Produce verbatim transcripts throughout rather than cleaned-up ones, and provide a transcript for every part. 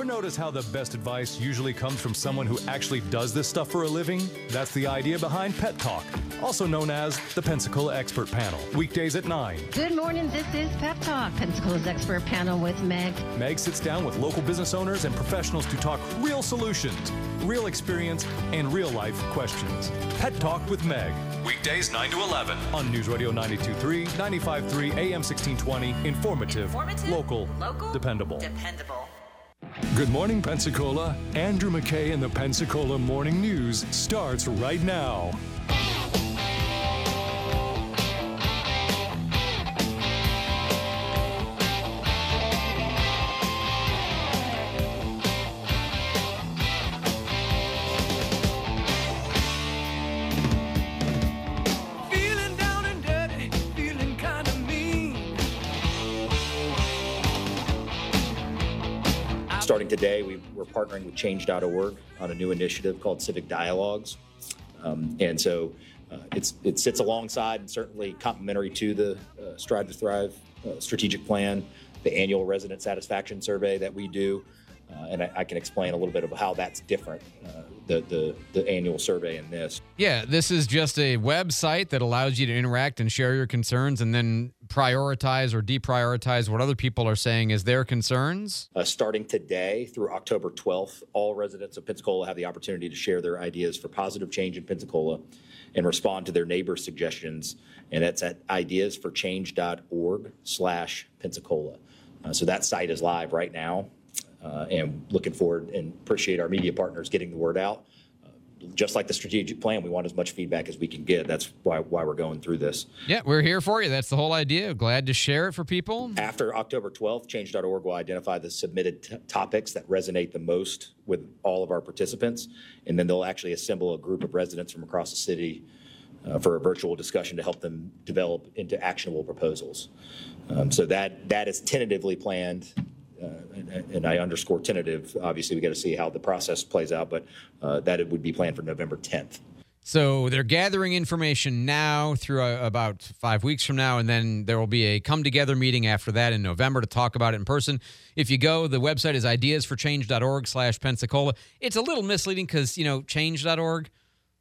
notice how the best advice usually comes from someone who actually does this stuff for a living? That's the idea behind Pet Talk, also known as the Pensacola Expert Panel. Weekdays at nine. Good morning. This is Pet Talk, Pensacola's Expert Panel with Meg. Meg sits down with local business owners and professionals to talk real solutions, real experience, and real-life questions. Pet Talk with Meg. Weekdays nine to eleven on News Radio ninety-two point three, ninety-five point three, A M sixteen twenty. Informative, Informative, local, local, dependable. Dependable. Good morning, Pensacola. Andrew McKay and the Pensacola Morning News starts right now. Starting today, we, we're partnering with change dot org on a new initiative called Civic Dialogues. Um, and so uh, it's, it sits alongside and certainly complementary to the uh, Strive to Thrive uh, strategic plan, the annual resident satisfaction survey that we do. Uh, and I, I can explain a little bit of how that's different, uh, the, the, the annual survey in this. Yeah, this is just a website that allows you to interact and share your concerns and then prioritize or deprioritize what other people are saying as their concerns. Uh, starting today through October twelfth, all residents of Pensacola have the opportunity to share their ideas for positive change in Pensacola and respond to their neighbors' suggestions. And that's at ideas for change dot org slash Pensacola. Uh, so that site is live right now. Uh, and looking forward and appreciate our media partners getting the word out. Uh, just like the strategic plan, we want as much feedback as we can get. That's why why we're going through this. Yeah, we're here for you. That's the whole idea. Glad to share it for people. After October twelfth, change dot org will identify the submitted t- topics that resonate the most with all of our participants, and then they'll actually assemble a group of residents from across the city uh, for a virtual discussion to help them develop into actionable proposals. Um, so that that is tentatively planned. Uh, and, and I underscore tentative. Obviously, we got to see how the process plays out, but uh, that it would be planned for November tenth. So they're gathering information now through uh, about five weeks from now, and then there will be a come-together meeting after that in November to talk about it in person. If you go, the website is ideas for change dot org slash Pensacola. It's a little misleading because, you know, change dot org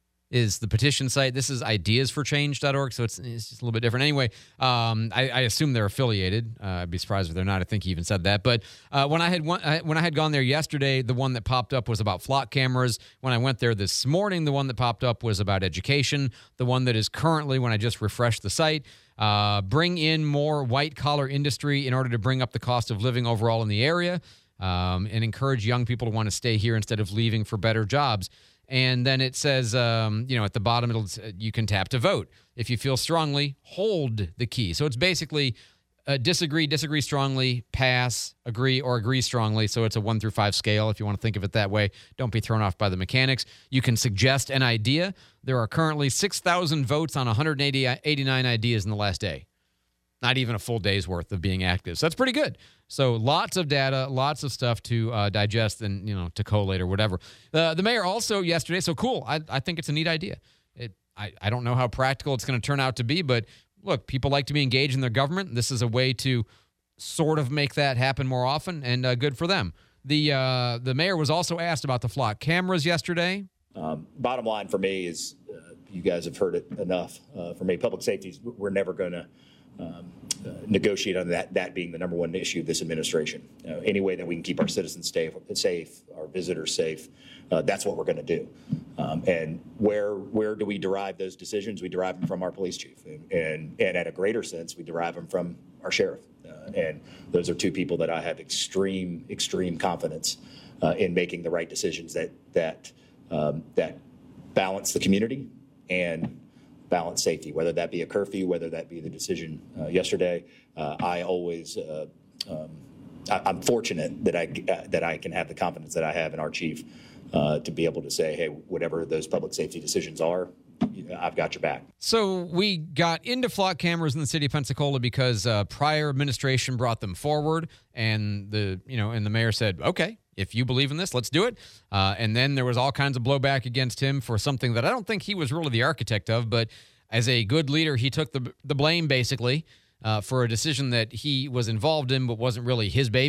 is the petition site. This is ideas for change dot org, so it's, it's just a little bit different. Anyway, um, I, I assume they're affiliated. Uh, I'd be surprised if they're not. I think he even said that. But uh, when I had one, I, when I had gone there yesterday, the one that popped up was about flock cameras. When I went there this morning, the one that popped up was about education. The one that is currently, when I just refreshed the site, uh, bring in more white-collar industry in order to bring up the cost of living overall in the area, um, and encourage young people to want to stay here instead of leaving for better jobs. And then it says, um, you know, at the bottom, it'll you can tap to vote. If you feel strongly, hold the key. So it's basically uh, disagree, disagree strongly, pass, agree, or agree strongly. So it's a one through five scale if you want to think of it that way. Don't be thrown off by the mechanics. You can suggest an idea. There are currently six thousand votes on one hundred eighty-nine ideas in the last day. Not even a full day's worth of being active. So that's pretty good. So lots of data, lots of stuff to uh, digest and, you know, to collate or whatever. Uh, the mayor also yesterday, so cool. I, I think it's a neat idea. It, I, I don't know how practical it's going to turn out to be, but look, people like to be engaged in their government. This is a way to sort of make that happen more often, and uh, good for them. The, uh, the mayor was also asked about the flock cameras yesterday. Um, bottom line for me is, uh, you guys have heard it enough. Uh, for me, public safety, we're never going to Um, uh, negotiate on that, that being the number one issue of this administration. Uh, any way that we can keep our citizens safe, safe our visitors safe, uh, that's what we're going to do. Um, and where where do we derive those decisions? We derive them from our police chief. And, and, and at a greater sense, we derive them from our sheriff. Uh, and those are two people that I have extreme, extreme confidence uh, in making the right decisions that, that, um, that balance the community and balance safety, whether that be a curfew, whether that be the decision uh, yesterday. Uh, I always, uh, um, I, I'm fortunate that I uh, that I can have the confidence that I have in our chief uh, to be able to say, hey, whatever those public safety decisions are, I've got your back. So we got into flock cameras in the city of Pensacola because uh, prior administration brought them forward, and the you know, and the mayor said, okay, if you believe in this, let's do it. Uh, and then there was all kinds of blowback against him for something that I don't think he was really the architect of, but as a good leader, he took the the blame, basically, uh, for a decision that he was involved in but wasn't really his baby.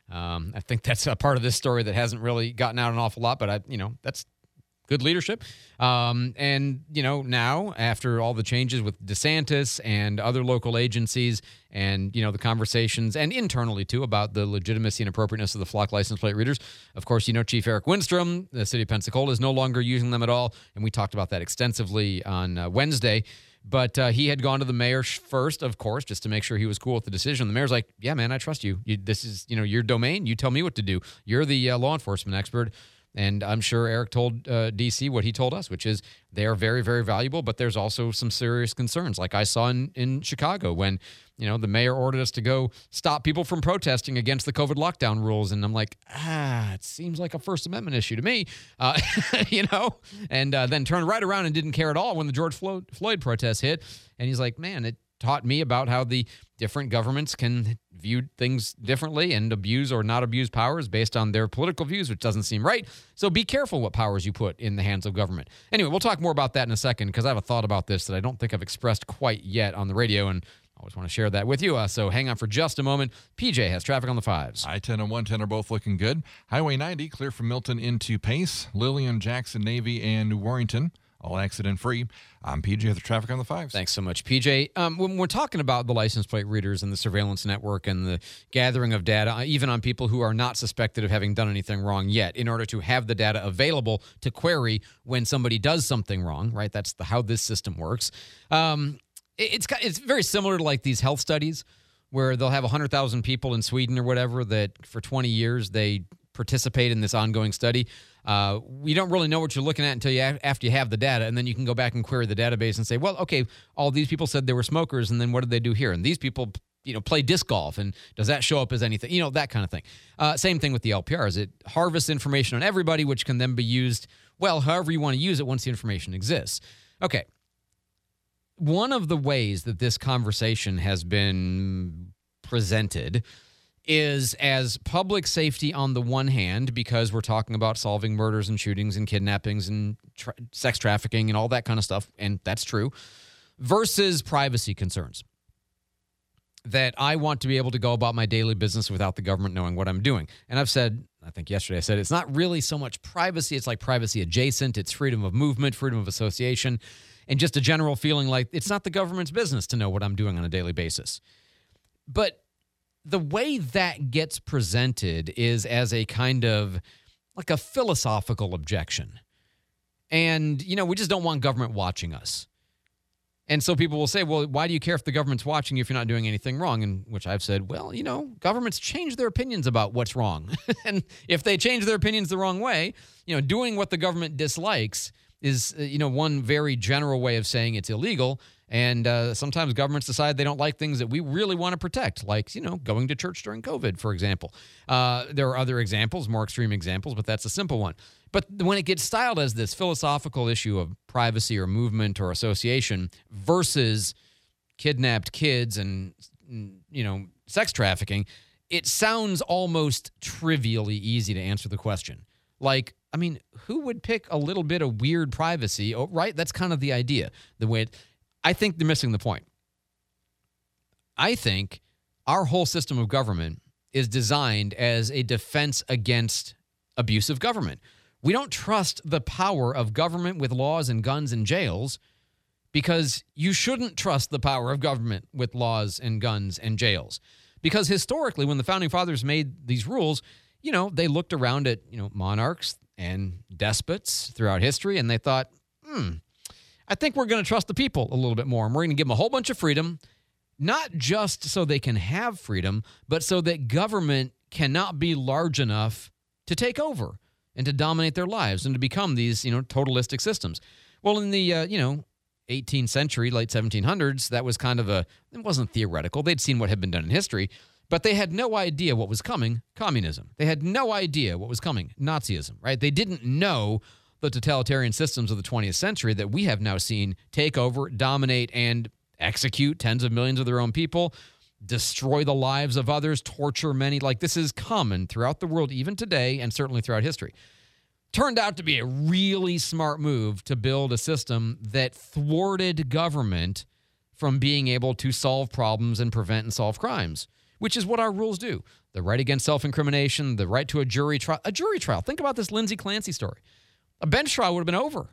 Um, I think that's a part of this story that hasn't really gotten out an awful lot, but I, you know, that's good leadership. Um, and, you know, now after all the changes with DeSantis and other local agencies and, you know, the conversations and internally too about the legitimacy and appropriateness of the flock license plate readers. Of course, you know, Chief Eric Winstrom, the city of Pensacola, is no longer using them at all. And we talked about that extensively on uh, Wednesday. But uh, he had gone to the mayor first, of course, just to make sure he was cool with the decision. The mayor's like, yeah, man, I trust you. you this is, you know, your domain. You tell me what to do. You're the uh, law enforcement expert. And I'm sure Eric told uh, D C what he told us, which is they are very, very valuable, but there's also some serious concerns, like I saw in, in Chicago when, you know, the mayor ordered us to go stop people from protesting against the COVID lockdown rules. And I'm like, ah, it seems like a First Amendment issue to me, uh, you know, and uh, then turned right around and didn't care at all when the George Floyd, Floyd protests hit. And he's like, man, it taught me about how the different governments can view things differently and abuse or not abuse powers based on their political views, which doesn't seem right. So be careful what powers you put in the hands of government. Anyway, we'll talk more about that in a second because I have a thought about this that I don't think I've expressed quite yet on the radio, and I always want to share that with you. Uh, so hang on for just a moment. P J has traffic on the fives. I ten and one ten are both looking good. Highway ninety clear from Milton into Pace, Lillian, Jackson, Navy, and New Warrington. All accident-free. I'm P J with the traffic on the fives. Thanks so much, P J. Um, when we're talking about the license plate readers and the surveillance network and the gathering of data, even on people who are not suspected of having done anything wrong yet, in order to have the data available to query when somebody does something wrong, right? That's the, how this system works. Um, it, it's it's very similar to like these health studies where they'll have one hundred thousand people in Sweden or whatever that for twenty years they participate in this ongoing study. Uh, you don't really know what you're looking at until you have, after you have the data, and then you can go back and query the database and say, well, okay, all these people said they were smokers, and then what did they do here? And these people, you know, play disc golf, and does that show up as anything? You know, that kind of thing. Uh, same thing with the L P Rs. It harvests information on everybody, which can then be used, well, however you want to use it once the information exists. Okay. One of the ways that this conversation has been presented is as public safety on the one hand, because we're talking about solving murders and shootings and kidnappings and tra- sex trafficking and all that kind of stuff, and that's true, versus privacy concerns. That I want to be able to go about my daily business without the government knowing what I'm doing. And I've said, I think yesterday I said, it's not really so much privacy, it's like privacy adjacent, it's freedom of movement, freedom of association, and just a general feeling like it's not the government's business to know what I'm doing on a daily basis. But the way that gets presented is as a kind of like a philosophical objection. And, you know, we just don't want government watching us. And so people will say, well, why do you care if the government's watching you if you're not doing anything wrong? And which I've said, well, you know, governments change their opinions about what's wrong. And if they change their opinions the wrong way, you know, doing what the government dislikes is, uh, you know, one very general way of saying it's illegal. And uh, sometimes governments decide they don't like things that we really want to protect, like, you know, going to church during COVID, for example. Uh, there are other examples, more extreme examples, but that's a simple one. But when it gets styled as this philosophical issue of privacy or movement or association versus kidnapped kids and, you know, sex trafficking, it sounds almost trivially easy to answer the question. Like, I mean, who would pick a little bit of weird privacy? Oh, right? That's kind of the idea. The way it, I think they're missing the point. I think our whole system of government is designed as a defense against abusive government. We don't trust the power of government with laws and guns and jails because you shouldn't trust the power of government with laws and guns and jails. Because historically, when the Founding Fathers made these rules, you know, they looked around at, you know, monarchs and despots throughout history, and they thought, hmm, I think we're going to trust the people a little bit more, and we're going to give them a whole bunch of freedom, not just so they can have freedom, but so that government cannot be large enough to take over and to dominate their lives and to become these, you know, totalistic systems. Well, in the, uh, you know, eighteenth century, late seventeen hundreds, that was kind of a, it wasn't theoretical. They'd seen what had been done in history, but they had no idea what was coming, communism. They had no idea what was coming, Nazism, right? They didn't know the totalitarian systems of the twentieth century that we have now seen take over, dominate, and execute tens of millions of their own people, destroy the lives of others, torture many. Like, this is common throughout the world, even today, and certainly throughout history. Turned out to be a really smart move to build a system that thwarted government from being able to solve problems and prevent and solve crimes. which is what our rules do. The right against self-incrimination, the right to a jury trial. A jury trial. Think about this Lindsay Clancy story. A bench trial would have been over.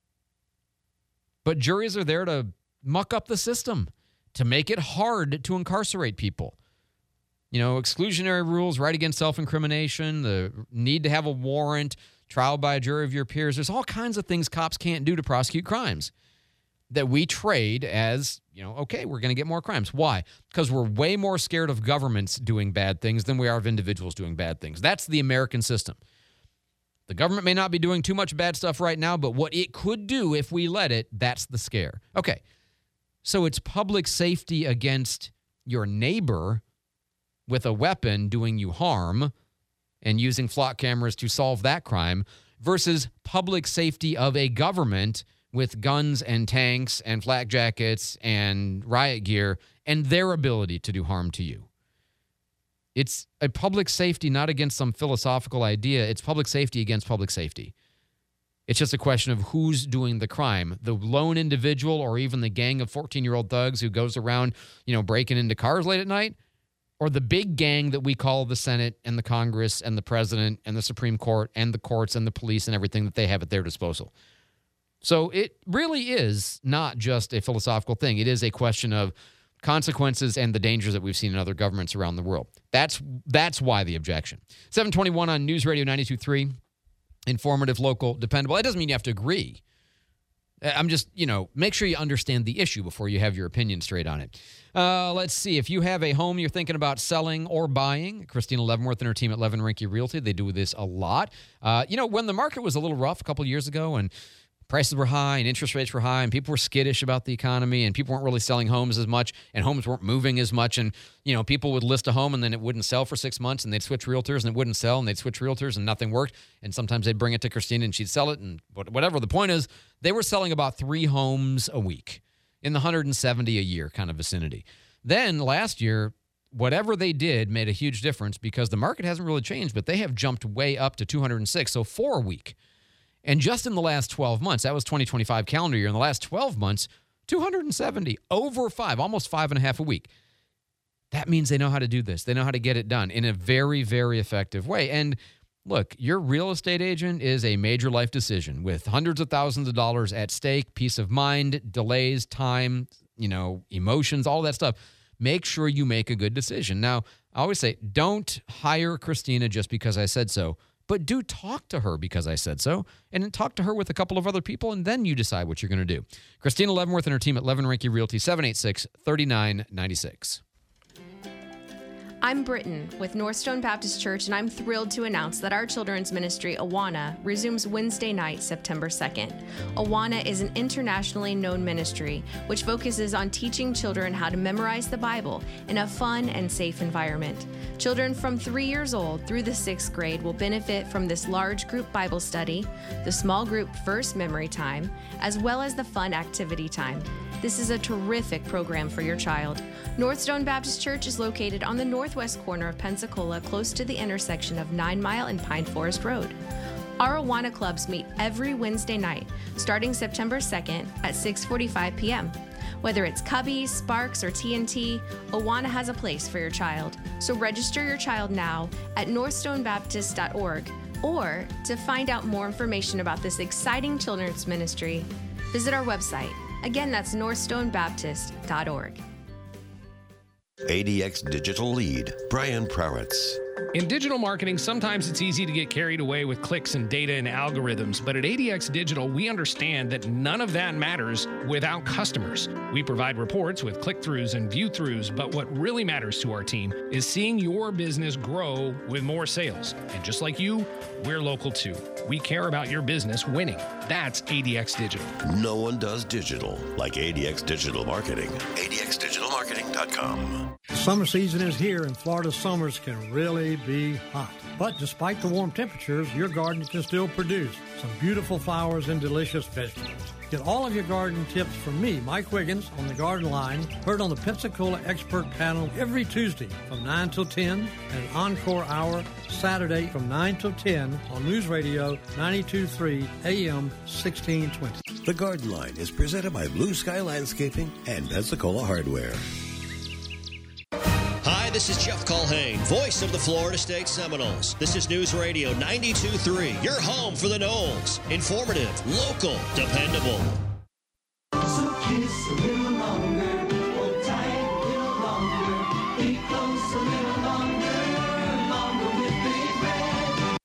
But juries are there to muck up the system, to make it hard to incarcerate people. You know, exclusionary rules, right against self-incrimination, the need to have a warrant, trial by a jury of your peers. There's all kinds of things cops can't do to prosecute crimes that we trade as, you know, okay, we're going to get more crimes. Why? Because we're way more scared of governments doing bad things than we are of individuals doing bad things. That's the American system. The government may not be doing too much bad stuff right now, but what it could do if we let it, that's the scare. Okay, so it's public safety against your neighbor with a weapon doing you harm and using flock cameras to solve that crime versus public safety of a government with guns and tanks and flak jackets and riot gear and their ability to do harm to you. It's a public safety not against some philosophical idea. It's public safety against public safety. It's just a question of who's doing the crime, the lone individual or even the gang of fourteen-year-old thugs who goes around, you know, breaking into cars late at night, or the big gang that we call the Senate and the Congress and the president and the Supreme Court and the courts and the police and everything that they have at their disposal. So it really is not just a philosophical thing. It is a question of consequences and the dangers that we've seen in other governments around the world. That's that's why the objection. seven twenty-one on News Radio ninety-two point three, informative, local, dependable. That doesn't mean you have to agree. I'm just, you know, make sure you understand the issue before you have your opinion straight on it. Uh, let's see. If you have a home you're thinking about selling or buying, Christina Leavenworth and her team at Levin Rinke Realty, they do this a lot. Uh, you know, when the market was a little rough a couple of years ago and prices were high and interest rates were high and people were skittish about the economy and people weren't really selling homes as much and homes weren't moving as much, and, you know, people would list a home and then it wouldn't sell for six months and they'd switch realtors and it wouldn't sell and they'd switch realtors and nothing worked, and sometimes they'd bring it to Christina and she'd sell it and whatever. The point is they were selling about three homes a week in the one hundred seventy a year kind of vicinity. Then last year, whatever they did made a huge difference because the market hasn't really changed, but they have jumped way up to two hundred six, so four a week. And just in the last twelve months, that was twenty twenty-five calendar year, in the last twelve months, two hundred seventy, over five, almost five and a half a week. That means they know how to do this. They know how to get it done in a very, very effective way. And look, your real estate agent is a major life decision with hundreds of thousands of dollars at stake, peace of mind, delays, time, you know, emotions, all that stuff. Make sure you make a good decision. Now, I always say, don't hire Christina just because I said so. But do talk to her because I said so, and then talk to her with a couple of other people, and then you decide what you're going to do. Christina Leavenworth and her team at Levin Rinke Realty, seven eight six, three nine nine six. I'm Britton with Northstone Baptist Church, and I'm thrilled to announce that our children's ministry, Awana, resumes Wednesday night, September second. Awana is an internationally known ministry which focuses on teaching children how to memorize the Bible in a fun and safe environment. Children from three years old through the sixth grade will benefit from this large group Bible study, the small group first memory time, as well as the fun activity time. This is a terrific program for your child. Northstone Baptist Church is located on the northwest corner of Pensacola, close to the intersection of Nine Mile and Pine Forest Road. Our Awana clubs meet every Wednesday night, starting September second at six forty-five p.m. Whether it's Cubby, Sparks, or T N T, Awana has a place for your child. So register your child now at northstone baptist dot org, or to find out more information about this exciting children's ministry, visit our website. Again, that's northstone baptist dot org. A D X Digital Lead, Brian Praritz. In digital marketing, sometimes it's easy to get carried away with clicks and data and algorithms, but at A D X Digital, we understand that none of that matters without customers. We provide reports with click-throughs and view-throughs, but what really matters to our team is seeing your business grow with more sales. And just like you, we're local too. We care about your business winning. That's A D X Digital. No one does digital like A D X Digital Marketing. A D X digital marketing dot com. Summer season is here, and Florida summers can really be hot. But despite the warm temperatures, your garden can still produce some beautiful flowers and delicious vegetables. Get all of your garden tips from me, Mike Wiggins, on the Garden Line, heard on the Pensacola Expert Panel every Tuesday from nine till ten, and an encore hour Saturday from nine till ten on News Radio ninety-two point three A M sixteen twenty. The Garden Line is presented by Blue Sky Landscaping and Pensacola Hardware. Hi, this is Jeff Culhane, voice of the Florida State Seminoles. This is News Radio ninety-two point three, your home for the Noles. Informative, local, dependable. So kiss a little longer, hold tight a little longer, be close a little longer, longer with Big Red.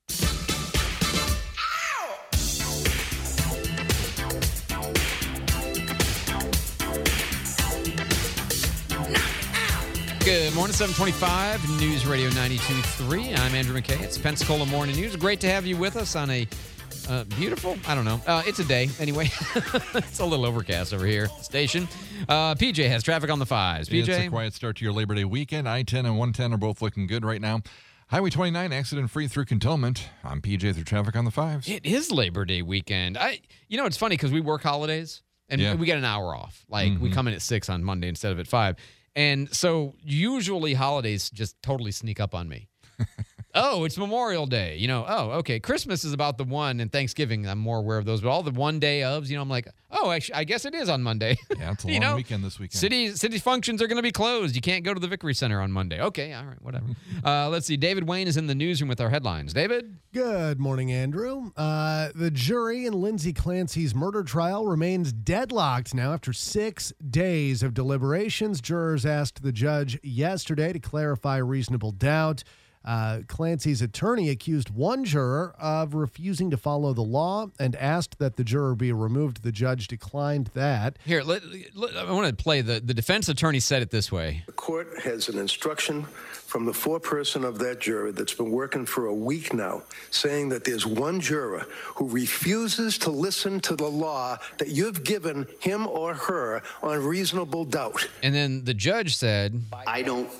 Good morning, seven twenty-five, News Radio ninety-two point three. I'm Andrew McKay. It's Pensacola Morning News. Great to have you with us on a uh, beautiful, I don't know, uh, it's a day anyway. It's a little overcast over here at the station. Uh, P J has traffic on the fives. P J? It's a quiet start to your Labor Day weekend. I ten and one ten are both looking good right now. Highway twenty-nine, accident-free through Cantonment. I'm P J through traffic on the fives. It is Labor Day weekend. I, You know, it's funny because we work holidays, and yeah. we get an hour off. Like, mm-hmm. we come in at six on Monday instead of at five. And so usually holidays just totally sneak up on me. Oh, it's Memorial Day. You know, oh, okay. Christmas is about the one, and Thanksgiving, I'm more aware of those. But all the one day ofs, you know, I'm like, oh, actually, I guess it is on Monday. Yeah, it's a long you know, weekend this weekend. City, city functions are going to be closed. You can't go to the Victory Center on Monday. Okay, all right, whatever. uh, let's see. David Wayne is in the newsroom with our headlines. David? Good morning, Andrew. Uh, the jury in Lindsay Clancy's murder trial remains deadlocked now after six days of deliberations. Jurors asked the judge yesterday to clarify reasonable doubt. Uh, Clancy's attorney accused one juror of refusing to follow the law and asked that the juror be removed. The judge declined that. Here, let, let, I want to play the, the defense attorney said it this way. The court has an instruction from the foreperson of that juror that's been working for a week now, saying that there's one juror who refuses to listen to the law that you've given him or her on reasonable doubt. And then the judge said, I don't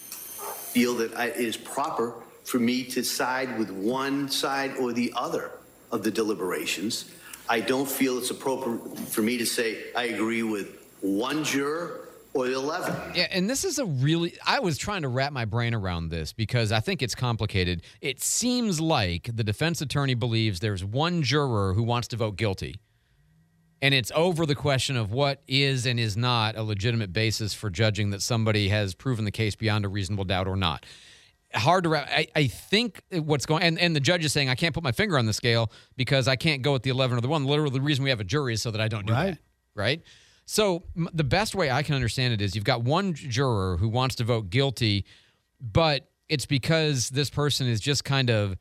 feel that it is proper for me to side with one side or the other of the deliberations. I don't feel it's appropriate for me to say I agree with one juror or the eleven. Yeah, and this is a really, I was trying to wrap my brain around this because I think it's complicated. It seems like the defense attorney believes there's one juror who wants to vote guilty. And it's over the question of what is and is not a legitimate basis for judging that somebody has proven the case beyond a reasonable doubt or not. Hard to wrap. I, I think what's going and, and the judge is saying, I can't put my finger on the scale because I can't go with the eleven or the one. Literally, the reason we have a jury is so that I don't do right. that. Right? So m- the best way I can understand it is you've got one juror who wants to vote guilty, but it's because this person is just kind of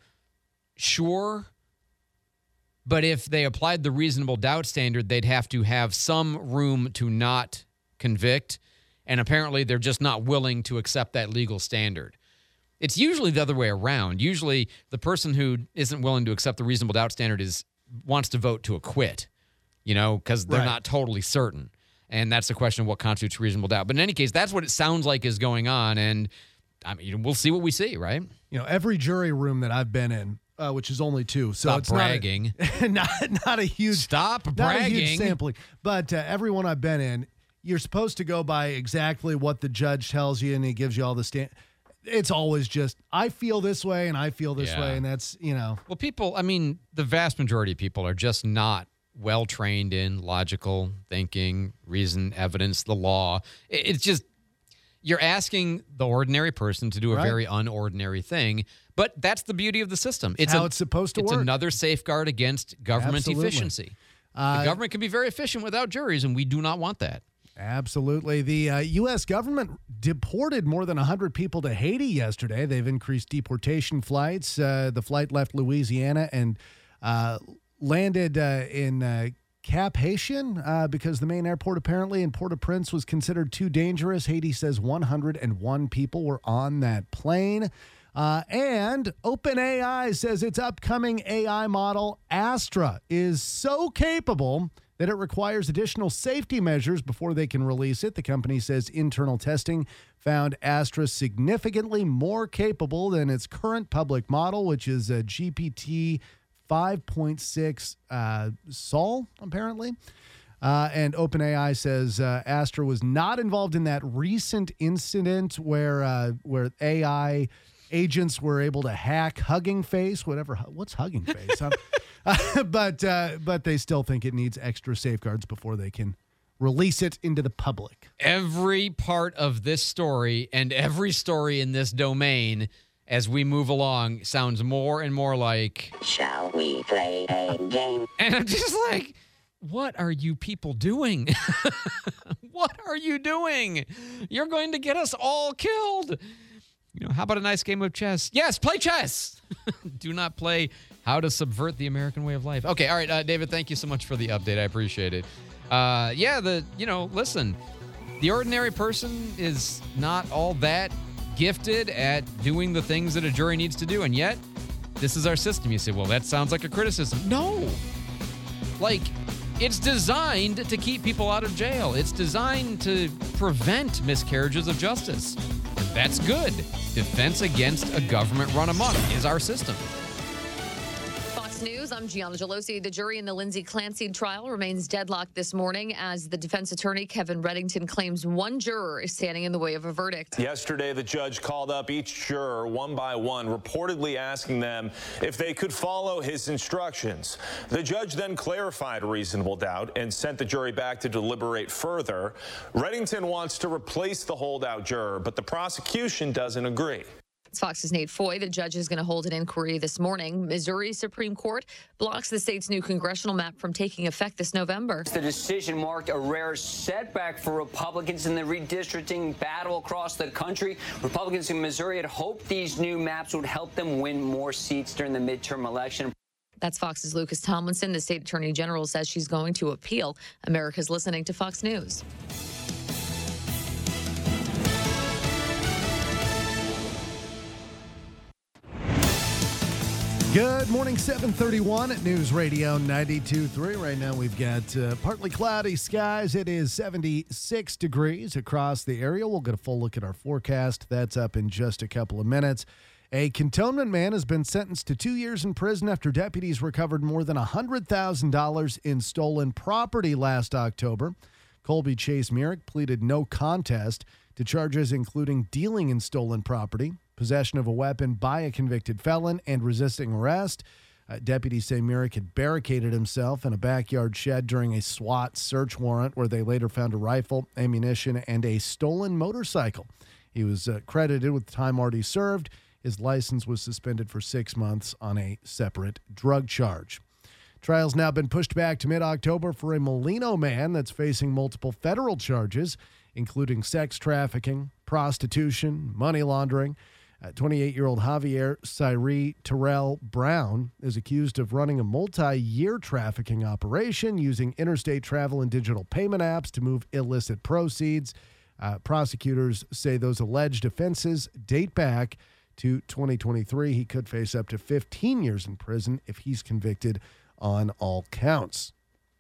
sure. But if they applied the reasonable doubt standard, they'd have to have some room to not convict. And apparently they're just not willing to accept that legal standard. It's usually the other way around. Usually the person who isn't willing to accept the reasonable doubt standard is wants to vote to acquit, you know, because they're right. not totally certain. And that's the question of what constitutes reasonable doubt. But in any case, that's what it sounds like is going on. And I mean, we'll see what we see, right? You know, every jury room that I've been in, Uh, which is only two, so Stop it's bragging. Not a, not, not a huge. Stop not bragging. a huge sampling, but uh, everyone I've been in, you're supposed to go by exactly what the judge tells you, and he gives you all the stand. It's always just I feel this way, and I feel this Yeah. way, and that's you know. Well, people. I mean, the vast majority of people are just not well trained in logical thinking, reason, evidence, the law. It, it's just. You're asking the ordinary person to do a Right. very unordinary thing, but that's the beauty of the system. It's how a, it's supposed to it's work. another safeguard against government Absolutely. efficiency. Uh, the government can be very efficient without juries, and we do not want that. Absolutely. The uh, U S government deported more than one hundred people to Haiti yesterday. They've increased deportation flights. Uh, the flight left Louisiana and uh, landed uh, in uh, Cap Haitian uh, because the main airport apparently in Port-au-Prince was considered too dangerous. Haiti says one hundred one people were on that plane. Uh, and OpenAI says its upcoming A I model, Astra, is so capable that it requires additional safety measures before they can release it. The company says internal testing found Astra significantly more capable than its current public model, which is a G P T five point six uh, Sol, apparently. Uh, and OpenAI says uh, Astra was not involved in that recent incident where uh, where A I agents were able to hack Hugging Face, whatever. What's Hugging Face? uh, but uh, but they still think it needs extra safeguards before they can release it into the public. Every part of this story and every story in this domain as we move along sounds more and more like, shall we play a game? And I'm just like, what are you people doing? What are you doing? You're going to get us all killed. You know, how about a nice game of chess? Yes, play chess. Do not play how to subvert the American way of life. Okay, all right, uh, David, thank you so much for the update. I appreciate it. Uh, yeah, the, you know, listen, the ordinary person is not all that gifted at doing the things that a jury needs to do, and yet this is our system. You say, well, that sounds like a criticism. No. Like, it's designed to keep people out of jail. It's designed to prevent miscarriages of justice. That's good. Defense against a government run amok is our system. Fox News, I'm Gianna Gelosi. The jury in the Lindsay Clancy trial remains deadlocked this morning as the defense attorney, Kevin Reddington, claims one juror is standing in the way of a verdict. Yesterday, the judge called up each juror one by one, reportedly asking them if they could follow his instructions. The judge then clarified reasonable doubt and sent the jury back to deliberate further. Reddington wants to replace the holdout juror, but the prosecution doesn't agree. It's Fox's Nate Foy. The judge is going to hold an inquiry this morning. Missouri Supreme Court blocks the state's new congressional map from taking effect this November. The decision marked a rare setback for Republicans in the redistricting battle across the country. Republicans in Missouri had hoped these new maps would help them win more seats during the midterm election. That's Fox's Lucas Tomlinson. The state attorney general says she's going to appeal. America's listening to Fox News. Good morning, seven thirty-one at News Radio ninety-two point three. Right now we've got uh, partly cloudy skies. It is seventy-six degrees across the area. We'll get a full look at our forecast. That's up in just a couple of minutes. A cantonment man has been sentenced to two years in prison after deputies recovered more than one hundred thousand dollars in stolen property last October. Colby Chase Merrick pleaded no contest to charges including dealing in stolen property, possession of a weapon by a convicted felon, and resisting arrest. Uh, deputies say Merrick had barricaded himself in a backyard shed during a SWAT search warrant where they later found a rifle, ammunition, and a stolen motorcycle. He was uh, credited with time already served. His license was suspended for six months on a separate drug charge. Trial's now been pushed back to mid-October for a Molino man that's facing multiple federal charges, including sex trafficking, prostitution, money laundering. twenty-eight-year-old Javier Cyree Terrell Brown is accused of running a multi-year trafficking operation using interstate travel and digital payment apps to move illicit proceeds. Uh, prosecutors say those alleged offenses date back to twenty twenty-three. He could face up to fifteen years in prison if he's convicted on all counts.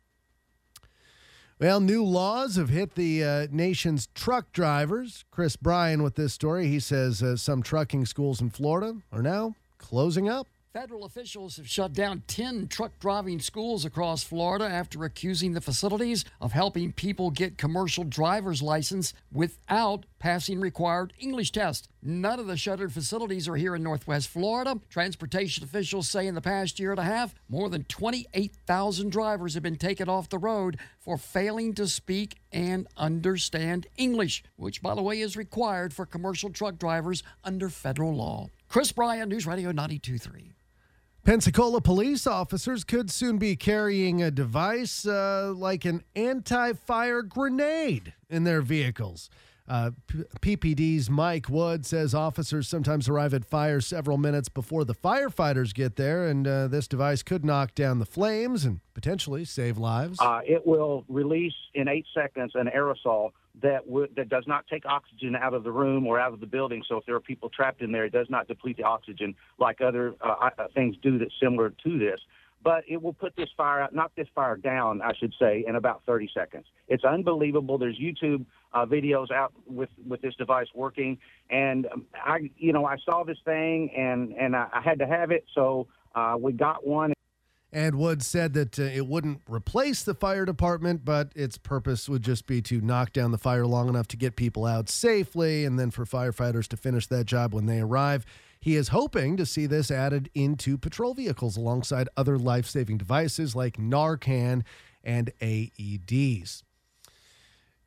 Well, new laws have hit the uh, nation's truck drivers. Chris Bryan with this story. He says uh, some trucking schools in Florida are now closing up. Federal officials have shut down ten truck driving schools across Florida after accusing the facilities of helping people get commercial driver's license without passing required English tests. None of the shuttered facilities are here in Northwest Florida. Transportation officials say in the past year and a half, more than twenty-eight thousand drivers have been taken off the road for failing to speak and understand English, which, by the way, is required for commercial truck drivers under federal law. Chris Bryan, News Radio ninety-two point three. Pensacola police officers could soon be carrying a device uh, like an anti-fire grenade in their vehicles. Uh, P- PPD's Mike Wood says officers sometimes arrive at fire several minutes before the firefighters get there, and uh, this device could knock down the flames and potentially save lives. Uh, it will release in eight seconds an aerosol that w- that does not take oxygen out of the room or out of the building. So if there are people trapped in there, it does not deplete the oxygen like other uh, things do that's similar to this. But it will put this fire out, knock this fire down, I should say, in about thirty seconds. It's unbelievable. There's YouTube uh, videos out with, with this device working. And um, I, you know, I saw this thing and, and I, I had to have it. So uh, we got one. And Wood said that uh, it wouldn't replace the fire department, but its purpose would just be to knock down the fire long enough to get people out safely and then for firefighters to finish that job when they arrive. He is hoping to see this added into patrol vehicles alongside other life-saving devices like Narcan and A E Ds.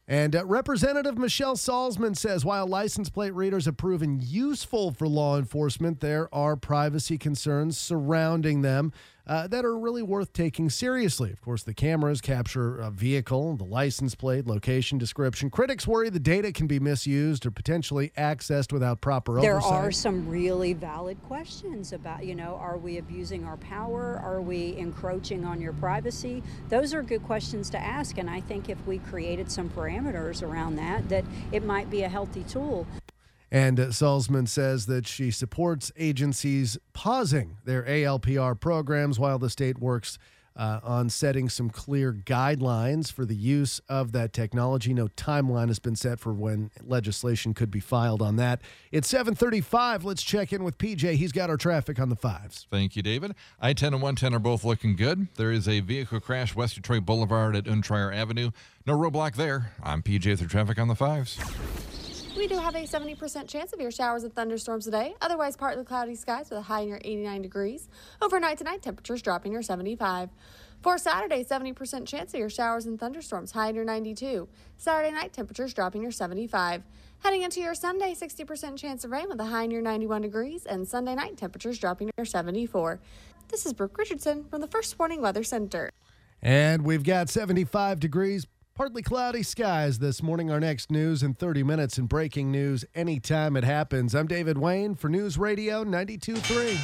And uh, Representative Michelle Salzman says while license plate readers have proven useful for law enforcement, there are privacy concerns surrounding them uh, that are really worth taking seriously. Of course, the cameras capture a vehicle, the license plate, location description. Critics worry the data can be misused or potentially accessed without proper There oversight. are some really valid questions about, you know, are we abusing our power? Are we encroaching on your privacy? Those are good questions to ask, and I think if we created some parameters around that, that it might be a healthy tool. And uh, Salzman says that she supports agencies pausing their A L P R programs while the state works uh, on setting some clear guidelines for the use of that technology. No timeline has been set for when legislation could be filed on that. It's seven thirty-five. Let's check in with P J. He's got our traffic on the fives. Thank you, David. I ten and one ten are both looking good. There is a vehicle crash west Detroit Boulevard at Untrier Avenue. No roadblock there. I'm P J with your traffic on the fives. We do have a seventy percent chance of your showers and thunderstorms today. Otherwise, partly cloudy skies with a high near eighty-nine degrees. Overnight tonight, temperatures dropping near seventy-five. For Saturday, seventy percent chance of your showers and thunderstorms, high near ninety-two. Saturday night, temperatures dropping near seventy-five. Heading into your Sunday, sixty percent chance of rain with a high near ninety-one degrees. And Sunday night, temperatures dropping near seventy-four. This is Brooke Richardson from the First Warning Weather Center. And we've got seventy-five degrees. Partly cloudy skies this morning. Our next news in thirty minutes and breaking news anytime it happens. I'm David Wayne for News Radio ninety-two point three.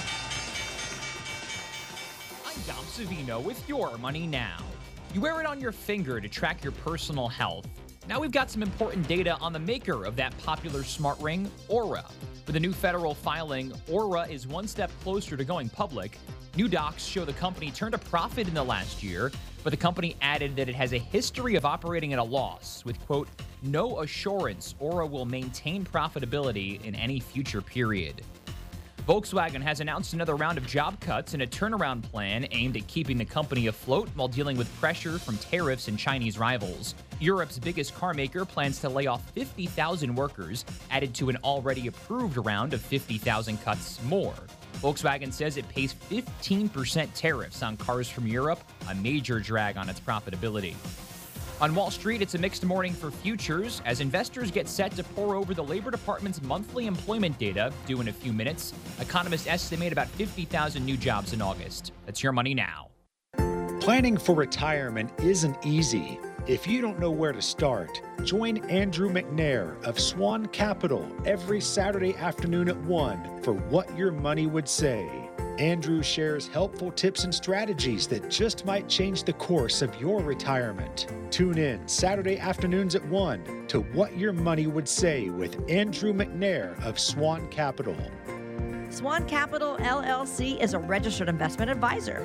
I'm Dom Savino with Your Money Now. You wear it on your finger to track your personal health. Now we've got some important data on the maker of that popular smart ring, Aura. With a new federal filing, Aura is one step closer to going public. New docs show the company turned a profit in the last year, but the company added that it has a history of operating at a loss with, quote, no assurance Aura will maintain profitability in any future period. Volkswagen has announced another round of job cuts and a turnaround plan aimed at keeping the company afloat while dealing with pressure from tariffs and Chinese rivals. Europe's biggest car maker plans to lay off fifty thousand workers, added to an already approved round of fifty thousand cuts more. Volkswagen says it pays fifteen percent tariffs on cars from Europe, a major drag on its profitability. On Wall Street, it's a mixed morning for futures as investors get set to pore over the Labor Department's monthly employment data due in a few minutes. Economists estimate about fifty thousand new jobs in August. That's Your Money Now. Planning for retirement isn't easy. If you don't know where to start, join Andrew McNair of Swan Capital every Saturday afternoon at one for What Your Money Would Say. Andrew shares helpful tips and strategies that just might change the course of your retirement. Tune in Saturday afternoons at one to What Your Money Would Say with Andrew McNair of Swan Capital. Swan Capital, L L C is a registered investment advisor.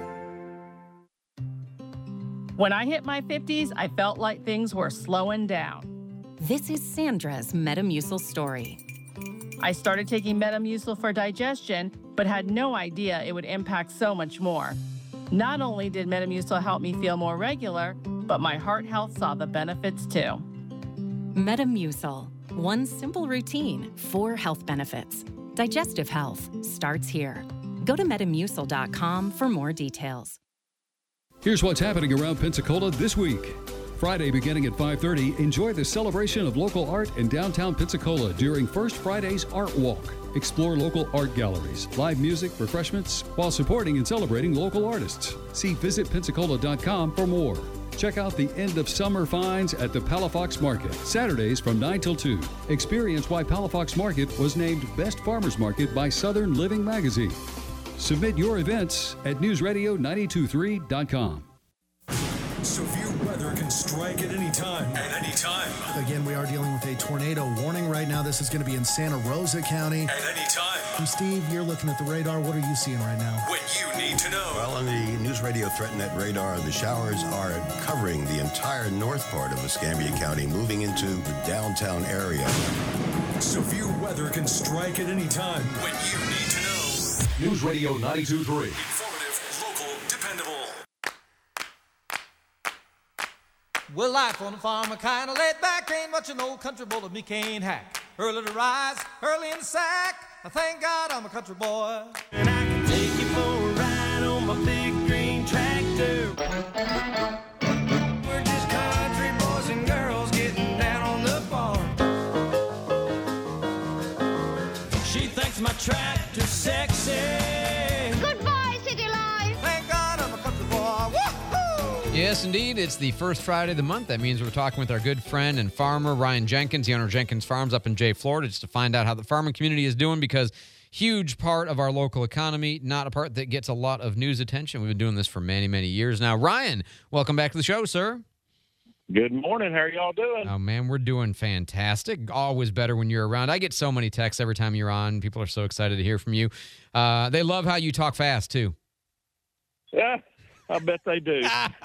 When I hit my fifties, I felt like things were slowing down. This is Sandra's Metamucil story. I started taking Metamucil for digestion, but had no idea it would impact so much more. Not only did Metamucil help me feel more regular, but my heart health saw the benefits too. Metamucil, one simple routine, four health benefits. Digestive health starts here. Go to metamucil dot com for more details. Here's what's happening around Pensacola this week. Friday beginning at five thirty, enjoy the celebration of local art in downtown Pensacola during First Friday's Art Walk. Explore local art galleries, live music, refreshments, while supporting and celebrating local artists. See visit pensacola dot com for more. Check out the end of summer finds at the Palafox Market, Saturdays from nine till two. Experience why Palafox Market was named Best Farmers Market by Southern Living Magazine. Submit your events at news radio nine two three dot com. Severe weather can strike at any time. At any time. Again, we are dealing with a tornado warning right now. This is going to be in Santa Rosa County. At any time. And Steve, you're looking at the radar. What are you seeing right now? What you need to know. Well, on the News Radio ThreatNet radar, the showers are covering the entire north part of Escambia County, moving into the downtown area. Severe weather can strike at any time. What you need to know. News Radio ninety-two point three. Informative, local, dependable. Well, life on the farm, I kind of laid back. Ain't much an old country boy, me can't hack. Early to rise, early in the sack. I thank God I'm a country boy. And I can take you for a ride on my big green tractor. We're just country boys and girls getting down. tractor sexy. Goodbye, City Life. Thank God I'm a country boy. Woo-hoo! Yes, indeed. It's the first Friday of the month. That means we're talking with our good friend and farmer, Ryan Jenkins, the owner of Jenkins Farms up in Jay, Florida, just to find out how the farming community is doing, because huge part of our local economy, not a part that gets a lot of news attention. We've been doing this for many, many years now. Ryan, welcome back to the show, sir. Good morning. How are y'all doing? Oh, man, we're doing fantastic. Always better when you're around. I get so many texts every time you're on. People are so excited to hear from you. Uh, they love how you talk fast, too. Yeah, I bet they do.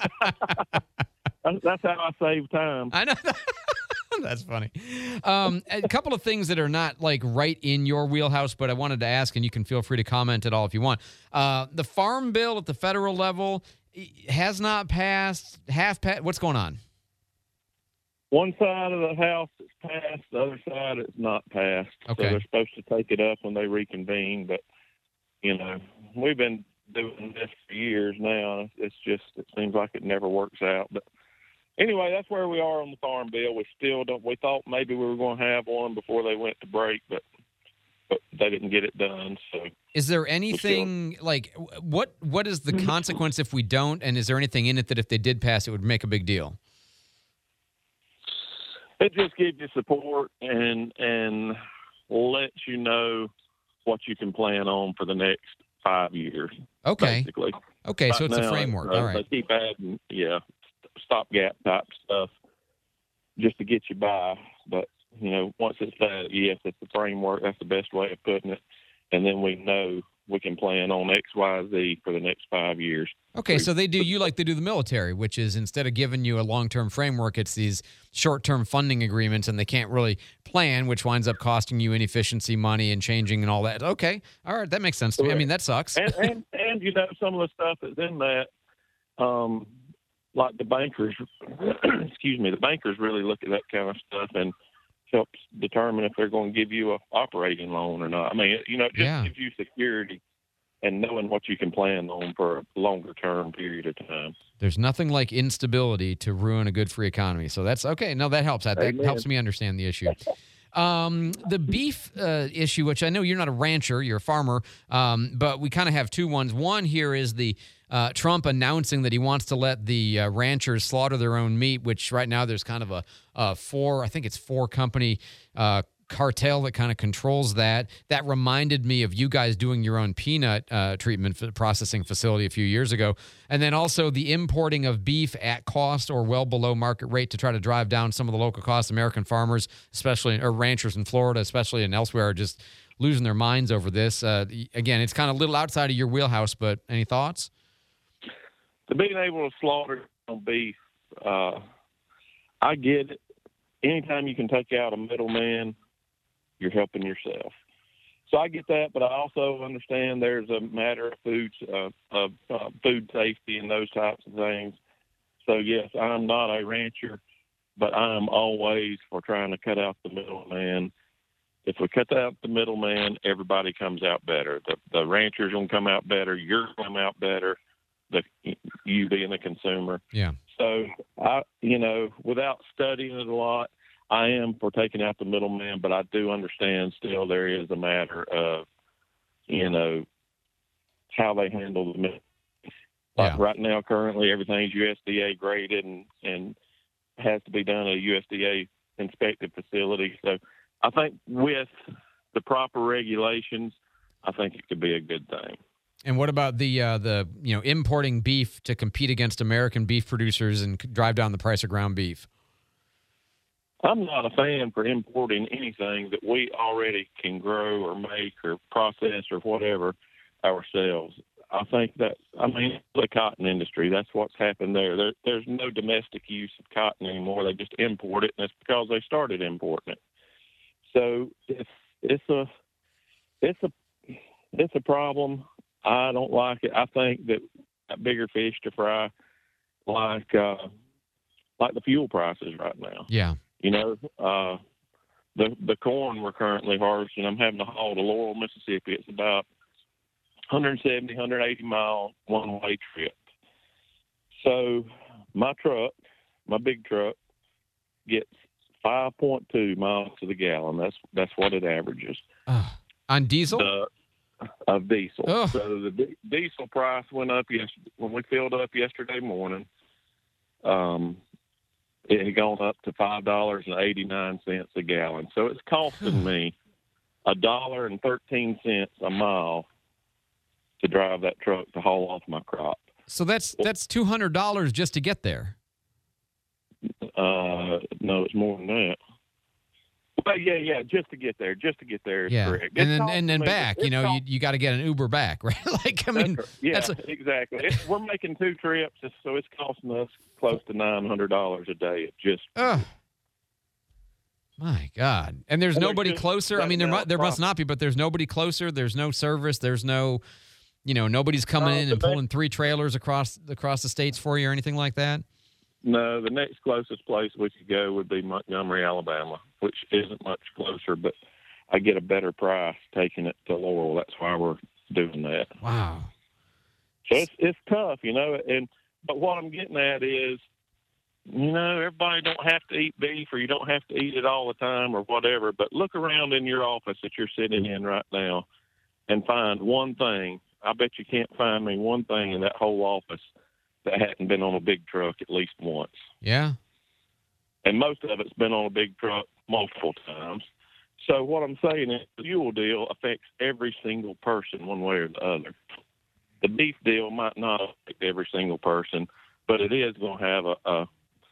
That's how I save time. I know. That's funny. Um, a couple of things that are not like right in your wheelhouse, but I wanted to ask, and you can feel free to comment at all if you want. Uh, the farm bill at the federal level has not passed. Half passed. What's going on? One side of the house is passed, the other side is not passed. Okay. So they're supposed to take it up when they reconvene, but, you know, we've been doing this for years now. It's just, it seems like it never works out. But anyway, that's where we are on the farm bill. We still don't, we thought maybe we were going to have one before they went to break, but, but they didn't get it done. So is there anything like, what, what is the consequence if we don't? And is there anything in it that if they did pass, it would make a big deal? It just gives you support and and lets you know what you can plan on for the next five years. Okay. Basically. Okay, so Right it's a now, framework. uh, All right. They keep adding, yeah, stopgap type stuff just to get you by. But, you know, once it's that, yes, it's the framework. That's the best way of putting it. And then we know we can plan on X, Y, Z for the next five years. Okay, so they do you like they do the military, which is instead of giving you a long-term framework, it's these short-term funding agreements, and they can't really plan, which winds up costing you inefficiency money and changing and all that. Okay, all right, that makes sense to me. I mean, that sucks. and, and, and, you know, some of the stuff that's in that, um, like the bankers, excuse me, the bankers really look at that kind of stuff and helps determine if they're going to give you a operating loan or not. I mean, you know, it just Yeah. gives you security and knowing what you can plan on for a longer term period of time. There's nothing like instability to ruin a good free economy. So that's okay. No, that helps. That, that Amen. helps me understand the issue. Um, the beef uh, issue, which I know you're not a rancher, you're a farmer, um, but we kind of have two ones. One here is the uh, Trump announcing that he wants to let the uh, ranchers slaughter their own meat, which right now there's kind of a, a four, I think it's four company uh, cartel that kind of controls that. That reminded me of you guys doing your own peanut uh, treatment f- processing facility a few years ago. And then also the importing of beef at cost or well below market rate to try to drive down some of the local costs. American farmers, especially, or ranchers in Florida, especially and elsewhere, are just losing their minds over this. Uh, again, it's kind of a little outside of your wheelhouse, but any thoughts? To being able to slaughter on beef, uh, I get it. Anytime you can take out a middleman, you're helping yourself. So I get that, but I also understand there's a matter of food, uh, of uh, food safety and those types of things. So yes, I'm not a rancher, but I'm always for trying to cut out the middleman. If we cut out the middleman, everybody comes out better. The, the rancher's gonna come out better. You're gonna come out better. The you being the consumer. Yeah. So I, you know, without studying it a lot, I am for taking out the middleman, but I do understand still there is a matter of, you know, how they handle the middle. Like Yeah. right now, currently, everything's U S D A graded and, and has to be done at a U S D A inspected facility. So I think with the proper regulations, I think it could be a good thing. And what about the uh, the you know importing beef to compete against American beef producers and drive down the price of ground beef? I'm not a fan for importing anything that we already can grow or make or process or whatever ourselves. I think that, I mean, the cotton industry, that's what's happened there. there. There's no domestic use of cotton anymore. They just import it, and it's because they started importing it. So it's it's a it's a it's a problem. I don't like it. I think that bigger fish to fry, like uh, like the fuel prices right now. Yeah. You know, uh, the the corn we're currently harvesting, I'm having to haul to Laurel, Mississippi. It's about one seventy, one eighty mile one-way trip. So my truck, my big truck, gets five point two miles to the gallon. That's that's what it averages. Uh, On diesel? The, of diesel. Oh. So the di- diesel price went up yesterday. When we filled up yesterday morning, um, it had gone up to five dollars and eighty-nine cents a gallon. So it's costing me a dollar and thirteen cents a mile to drive that truck to haul off my crop. So that's that's two hundred dollars just to get there. Uh, no, it's more than that. Well, yeah, yeah, just to get there, just to get there is Yeah, correct. and It's then and then costing me- back. You it's know, you, cost- you got to get an Uber back, right? Like, I mean, That's right. yeah, that's a- exactly. It's, we're making two trips, so it's costing us close to nine hundred dollars a day. It just Ugh. My God. And there's And there's nobody just closer. I mean, there that mu- there must problem. not be, but there's nobody closer. There's no service. There's no, you know, nobody's coming No, in and but they- pulling three trailers across across the states for you or anything like that. no. The next closest place we could go would be Montgomery, Alabama, which isn't much closer, but I get a better price taking it to Laurel. That's why we're doing that. Wow. So it's it's tough, you know. And but what I'm getting at is, you know, everybody don't have to eat beef, or you don't have to eat it all the time, or whatever. But look around in your office that you're sitting in right now, and find one thing. I bet you can't find me one thing in that whole office that hadn't been on a big truck at least once. Yeah. And most of it's been on a big truck multiple times. So what I'm saying is the fuel deal affects every single person one way or the other. The beef deal might not affect every single person, but it is going to have a, a,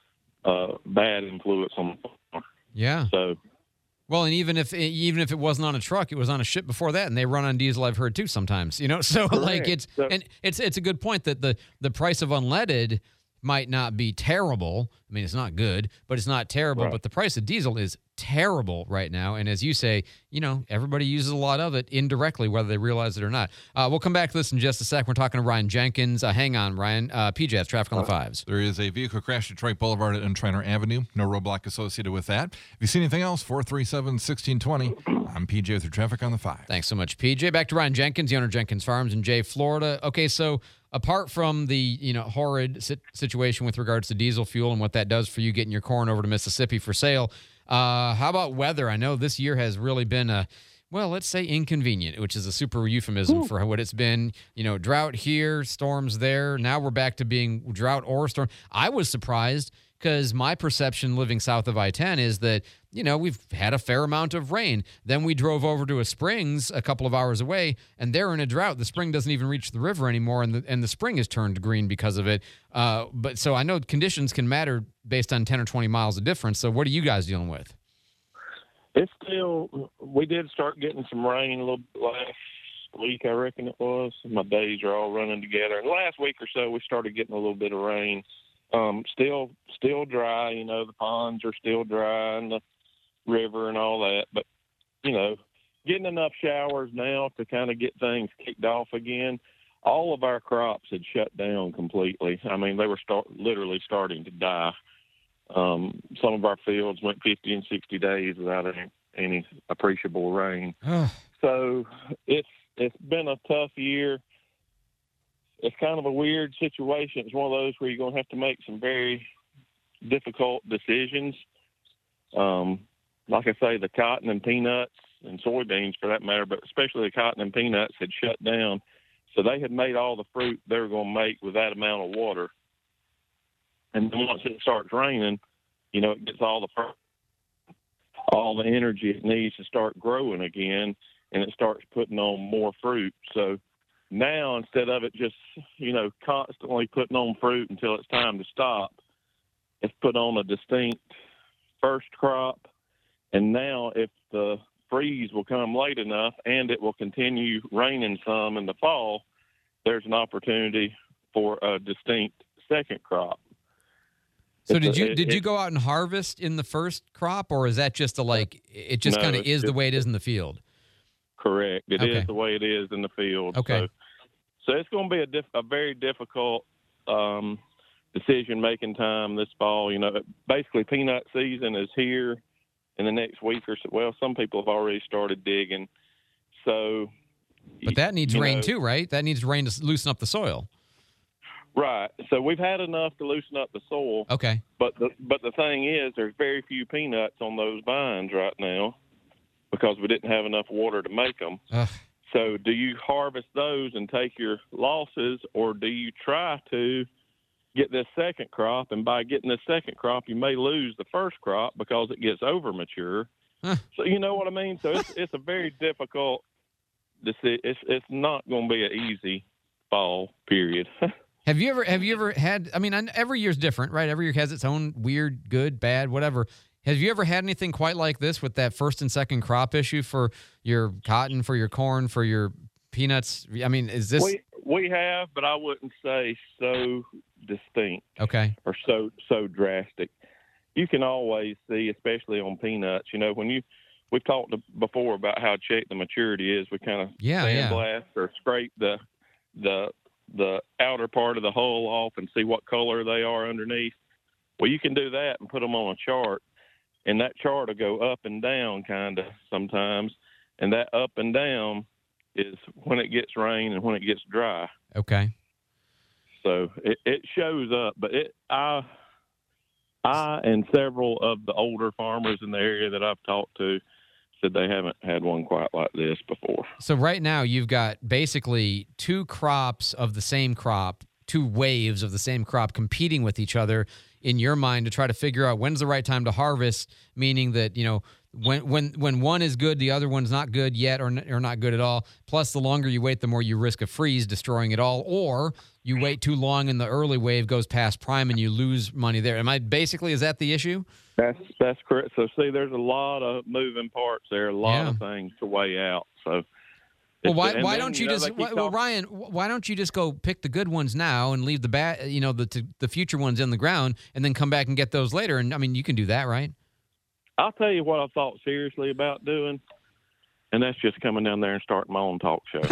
a bad influence on the farmer. Yeah. So, Well, and even if even if it wasn't on a truck, it was on a ship before that, and they run on diesel. I've heard too sometimes. You know, so like Correct. it's So- and it's it's a good point that the the price of unleaded might not be terrible. I mean, it's not good, but it's not terrible. Right. But the price of diesel is terrible right now. And as you say, you know, everybody uses a lot of it indirectly, whether they realize it or not. Uh, we'll come back to this in just a sec. We're talking to Ryan Jenkins. Uh, hang on, Ryan. Uh, P J has traffic on the fives. There is a vehicle crash at Detroit Boulevard and Trainer Avenue. No roadblock associated with that. If you see anything else, four three seven, one six two zero. I'm P J with your traffic on the five. Thanks so much, P J. Back to Ryan Jenkins, the owner of Jenkins Farms in Jay, Florida. Okay, so apart from the you know horrid sit- situation with regards to diesel fuel and what that does for you getting your corn over to Mississippi for sale, uh, how about weather? I know this year has really been a well, let's say inconvenient, which is a super euphemism for what it's been. You know, drought here, storms there. Now we're back to being drought or storm. I was surprised because my perception living south of I ten is that, you know, we've had a fair amount of rain. Then we drove over to a springs a couple of hours away, and they're in a drought. The spring doesn't even reach the river anymore, and the, and the spring is turned green because of it. Uh, but so I know conditions can matter based on ten or twenty miles of difference. So what are you guys dealing with? it's still, we did start getting some rain a little bit last week, I reckon it was. My days are all running together. And last week or so, we started getting a little bit of rain. Um, still, still dry. You know, the ponds are still dry, and the river and all that. But you know, getting enough showers now to kind of get things kicked off again. All of our crops had shut down completely. I mean, they were start, literally starting to die. Um, some of our fields went fifty and sixty days without any, any appreciable rain. So it's it's been a tough year. It's kind of a weird situation. It's one of those where you're going to have to make some very difficult decisions. Um, like I say, the cotton and peanuts and soybeans, for that matter, but especially the cotton and peanuts had shut down. So they had made all the fruit they were going to make with that amount of water. And then once it starts raining, you know, it gets all the all the energy it needs to start growing again, and it starts putting on more fruit. So now, instead of it just, you know, constantly putting on fruit until it's time to stop, it's put on a distinct first crop. And now if the freeze will come late enough and it will continue raining some in the fall, there's an opportunity for a distinct second crop. So It's did a- you it- did you it- go out and harvest in the first crop, or is that just a like it just No, kind of it's is the just- way it is in the field? Correct. It is Okay. the way it is in the field. Okay. So, so it's going to be a, diff, a very difficult um, decision-making time this fall. You know, basically peanut season is here in the next week or so. Well, some people have already started digging. So, But that needs you rain know- too, right? That needs rain to loosen up the soil. right. So we've had enough to loosen up the soil. Okay. But the but the thing is, there's very few peanuts on those vines right now. because we didn't have enough water to make them. Ugh. So do you harvest those and take your losses, or do you try to get this second crop? And by getting this second crop, you may lose the first crop because it gets over mature. Huh. So you know what I mean? So it's, it's a very difficult decision. It's, it's not going to be an easy fall period. Have you ever have you ever had, I mean, I- every year's different, right? Every year has its own weird, good, bad, whatever. Have you ever had anything quite like this with that first and second crop issue for your cotton, for your corn, for your peanuts? I mean, is this... We, we have, but I wouldn't say so distinct. Okay. Or so so drastic. You can always see, especially on peanuts, you know, when you, we've talked before about how check the maturity is. We kind of Yeah, yeah. sandblast or scrape the the the outer part of the hull off and see what color they are underneath. Well, you can do that and put them on a chart, and that chart will go up and down kind of sometimes, and that up and down is when it gets rain and when it gets dry. Okay. So it, it shows up, but it I I and several of the older farmers in the area that I've talked to said they haven't had one quite like this before. So right now you've got basically two crops of the same crop, two waves of the same crop competing with each other in your mind to try to figure out when's the right time to harvest, meaning that, you know, when when when one is good, the other one's not good yet or, n- or not good at all. Plus, the longer you wait, the more you risk a freeze destroying it all. Or you wait too long and the early wave goes past prime and you lose money there. Am I basically, is that the issue? That's that's correct. So see, there's a lot of moving parts there, a lot Yeah. of things to weigh out. So Well, it's- why and why then, don't you know, just they keep why, well, talking- Ryan? Why don't you just go pick the good ones now and leave the bad, you know, the to, the future ones in the ground, and then come back and get those later? And I mean, you can do that, right? I'll tell you what I thought seriously about doing, and that's just coming down there and starting my own talk show.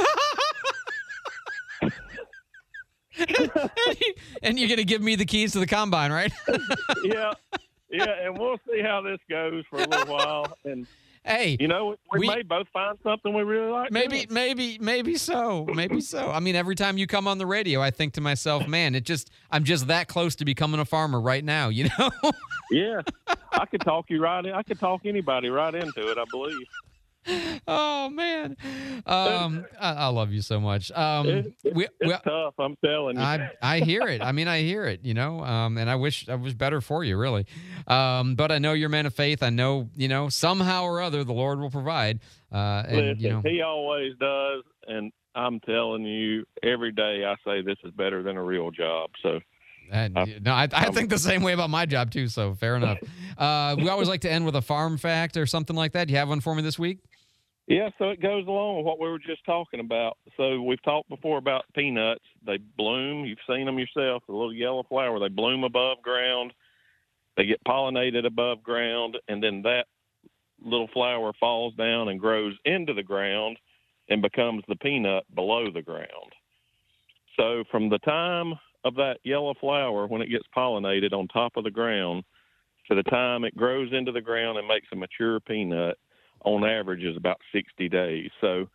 And you're going to give me the keys to the combine, right? yeah, yeah, and we'll see how this goes for a little while. And hey, you know, we, we- may both find something we really like. Maybe, doing. maybe, maybe so. Maybe so. I mean, every time you come on the radio, I think to myself, man, it just, I'm just that close to becoming a farmer right now, you know? Yeah, I could talk you right in. I could talk anybody right into it, I believe. Oh man, um, I, I love you so much. Um, It- it- we, it's we, tough, I'm telling you. I I hear it. I mean, I hear it. You know, um, and I wish I was better for you, really. Um, but I know you're a man of faith. I know, you know, somehow or other, the Lord will provide. Uh, and Listen, you know, he always does, and I'm telling you, every day I say this is better than a real job. So. And, no, I, I think the same way about my job too. So fair enough. Uh, we always like to end with a farm fact or something like that. Do you have one for me this week? Yeah, so it goes along with what we were just talking about. So we've talked before about peanuts. They bloom. You've seen them yourself, the little yellow flower. They bloom above ground. They get pollinated above ground, and then that little flower falls down and grows into the ground and becomes the peanut below the ground. So from the time of that yellow flower, when it gets pollinated on top of the ground, to the time it grows into the ground and makes a mature peanut, on average is about sixty days. So,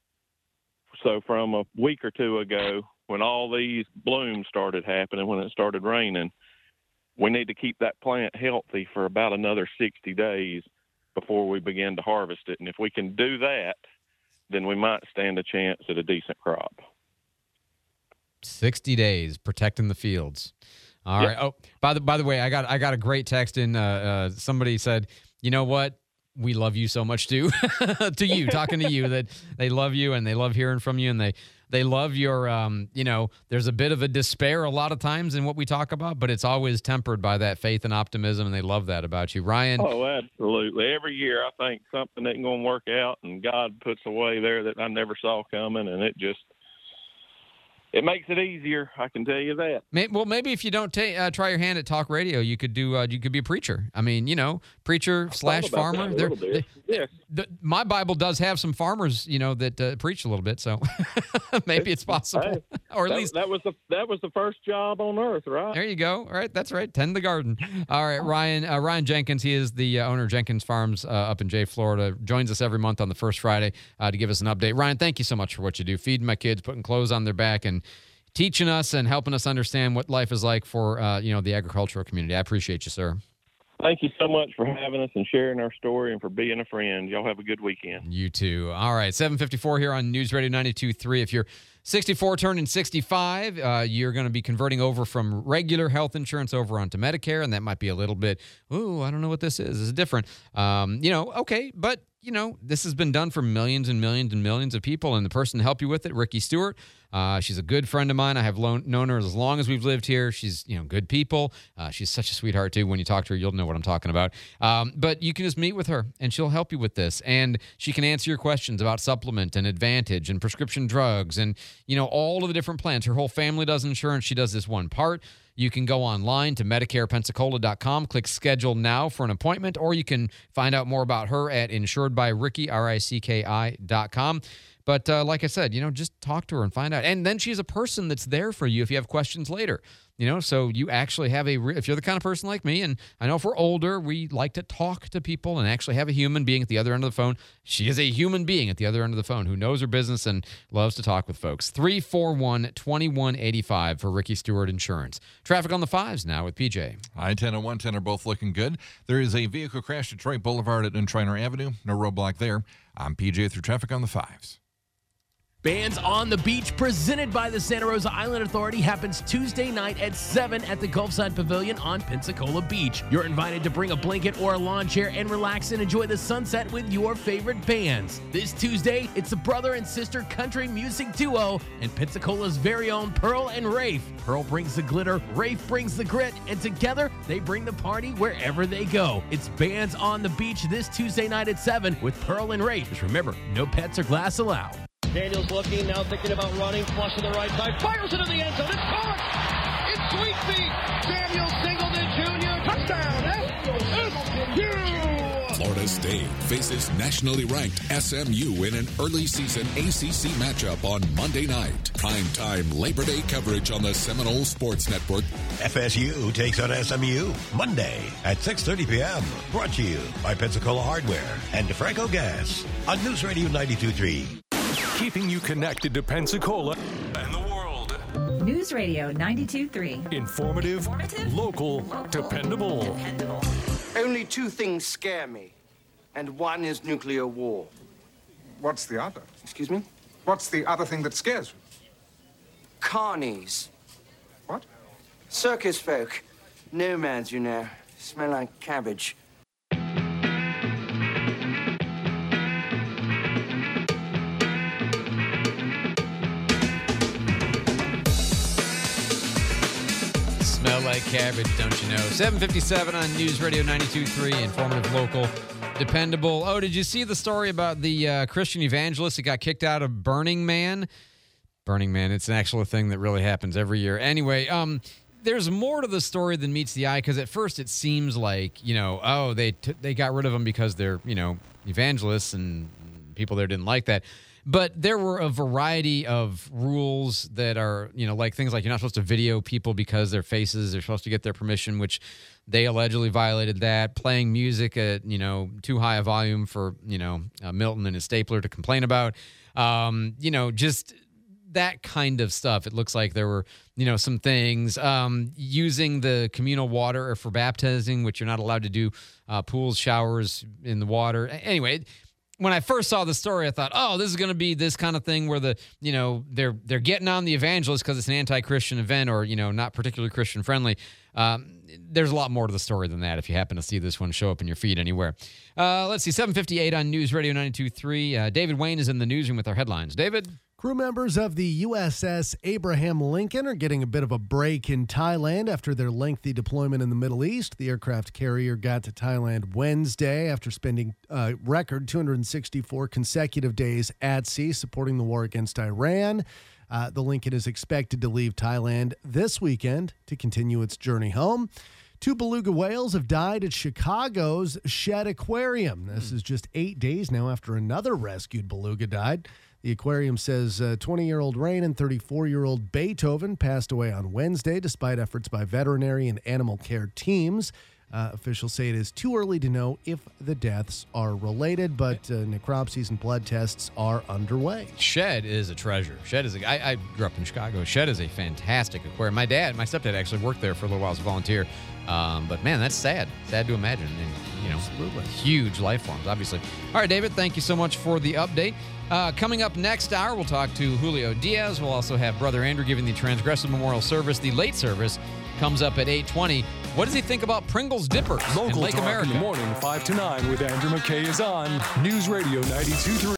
so from a week or two ago, when all these blooms started happening, when it started raining, we need to keep that plant healthy for about another sixty days before we begin to harvest it. And if we can do that, then we might stand a chance at a decent crop. sixty days protecting the fields. All Yep. right. Oh, by the by the way, I got I got a great text in. Uh, uh, somebody said, you know what? We love you so much too. To you, talking to you, that they love you and they love hearing from you, and they they love your. Um, you know, there's a bit of a despair a lot of times in what we talk about, but it's always tempered by that faith and optimism, and they love that about you, Ryan. Oh, absolutely. Every year I think something ain't going to work out, and God puts a way there that I never saw coming, and it just it makes it easier. I can tell you that. May, well, maybe if you don't ta- uh, try your hand at talk radio, you could do. Uh, you could be a preacher. I mean, you know, preacher slash Thought about farmer. that a They're- little bit. they- Yes. the, my Bible does have some farmers, you know, that uh, preach a little bit. So maybe it's possible, Hey, or at that, least that was the that was the first job on earth, right? there you go. All right, that's right. Tend the garden. All right, Ryan. Uh, Ryan Jenkins. He is the uh, owner of Jenkins Farms uh, up in Jay, Florida. Joins us every month on the first Friday uh, to give us an update. Ryan, thank you so much for what you do, feeding my kids, putting clothes on their back, and teaching us and helping us understand what life is like for uh, you know the agricultural community. I appreciate you, sir. Thank you so much for having us and sharing our story and for being a friend. Y'all have a good weekend. You too. All right, seven fifty-four here on News Radio ninety-two point three. If you're sixty-four turning sixty-five, uh, you're going to be converting over from regular health insurance over onto Medicare, and that might be a little bit, ooh, I don't know what this is. This is different. Um, you know, okay, but you know, this has been done for millions and millions and millions of people, and the person to help you with it, Ricky Stewart, uh, she's a good friend of mine. I have lo- known her as long as we've lived here. She's, you know, good people. Uh, she's such a sweetheart, too. When you talk to her, you'll know what I'm talking about. Um, but you can just meet with her, and she'll help you with this. And she can answer your questions about supplement and Advantage and prescription drugs and, you know, all of the different plans. Her whole family does insurance. She does this one part. You can go online to Medicare Pensacola dot com, click schedule now for an appointment, or you can find out more about her at insured by Ricky, R I C K I dot com. But uh, like I said, you know, just talk to her and find out. And then she's a person that's there for you if you have questions later. You know, so you actually have a, if you're the kind of person like me, and I know if we're older, we like to talk to people and actually have a human being at the other end of the phone. She is a human being at the other end of the phone who knows her business and loves to talk with folks. three four one, two one eight five for Ricky Stewart Insurance. Traffic on the fives now with P J. I ten and one ten are both looking good. There is a vehicle crash at Detroit Boulevard at Untrainer Avenue. No roadblock there. I'm P J through traffic on the fives. Bands on the Beach, presented by the Santa Rosa Island Authority, happens Tuesday night at seven at the Gulfside Pavilion on Pensacola Beach. You're invited to bring a blanket or a lawn chair and relax and enjoy the sunset with your favorite bands. This Tuesday, it's the brother and sister country music duo and Pensacola's very own Pearl and Rafe. Pearl brings the glitter, Rafe brings the grit, and together they bring the party wherever they go. It's Bands on the Beach this Tuesday night at seven with Pearl and Rafe. Just remember, no pets or glass allowed. Daniels looking, now thinking about running, flush to the right side, fires into the end zone, it's caught! It's sweet feet! Daniels Singleton Junior touchdown! S M U! Florida State faces nationally ranked S M U in an early season A C C matchup on Monday night. Primetime Labor Day coverage on the Seminole Sports Network. F S U takes on S M U Monday at six thirty p.m. Brought to you by Pensacola Hardware and DeFranco Gas on News Radio ninety-two point three. Keeping you connected to Pensacola and the world. News Radio ninety-two point three. Informative, Informative local, local dependable. dependable. Only two things scare me, and one is nuclear war. What's the other? Excuse me? What's the other thing that scares you? Carnies. What? Circus folk. Nomads, you know. Smell like cabbage. Smell like cabbage, don't you know? seven fifty-seven on News Radio ninety-two point three, informative, local, dependable. Oh, did you see the story about the uh, Christian evangelist that got kicked out of Burning Man? Burning Man, it's an actual thing that really happens every year. Anyway, um, there's more to the story than meets the eye, because at first it seems like, you know, oh, they t- they got rid of them because they're, you know, evangelists and people there didn't like that. But there were a variety of rules that are, you know, like things like you're not supposed to video people because their faces, they're supposed to get their permission, which they allegedly violated that. Playing music at, you know, too high a volume for, you know, uh, Milton and his stapler to complain about. Um, you know, just that kind of stuff. It looks like there were, you know, some things. Um, using the communal water for baptizing, which you're not allowed to do, uh, pools, showers in the water. Anyway, when I first saw the story, I thought, oh, this is going to be this kind of thing where the, you know, they're they're getting on the evangelist because it's an anti-Christian event or, you know, not particularly Christian friendly. Um, there's a lot more to the story than that if you happen to see this one show up in your feed anywhere. Uh, let's see, seven fifty-eight on News Radio ninety-two point three. Uh, David Wayne is in the newsroom with our headlines. David? Crew members of the U S S Abraham Lincoln are getting a bit of a break in Thailand after their lengthy deployment in the Middle East. The aircraft carrier got to Thailand Wednesday after spending a record two hundred sixty-four consecutive days at sea supporting the war against Iran. Uh, the Lincoln is expected to leave Thailand this weekend to continue its journey home. Two beluga whales have died at Chicago's Shedd Aquarium. This is just eight days now after another rescued beluga died. The aquarium says uh, twenty-year-old Rain and thirty-four-year-old Beethoven passed away on Wednesday despite efforts by veterinary and animal care teams. Uh, officials say it is too early to know if the deaths are related, but uh, necropsies and blood tests are underway. Shed is a treasure. Shed is a, I, I grew up in Chicago. Shed is a fantastic aquarium. My dad, my stepdad actually worked there for a little while as a volunteer. Um, but man, that's sad. Sad to imagine. And, you know, Absolutely. Huge life forms, obviously. All right, David, thank you so much for the update. Uh, coming up next hour, we'll talk to Julio Diaz. We'll also have Brother Andrew giving the Transgressive Memorial Service. The late service comes up at eight twenty. What does he think about Pringles Dippers Local in Lake Talk America? in the morning, five to nine with Andrew McKay is on News Radio ninety-two point three.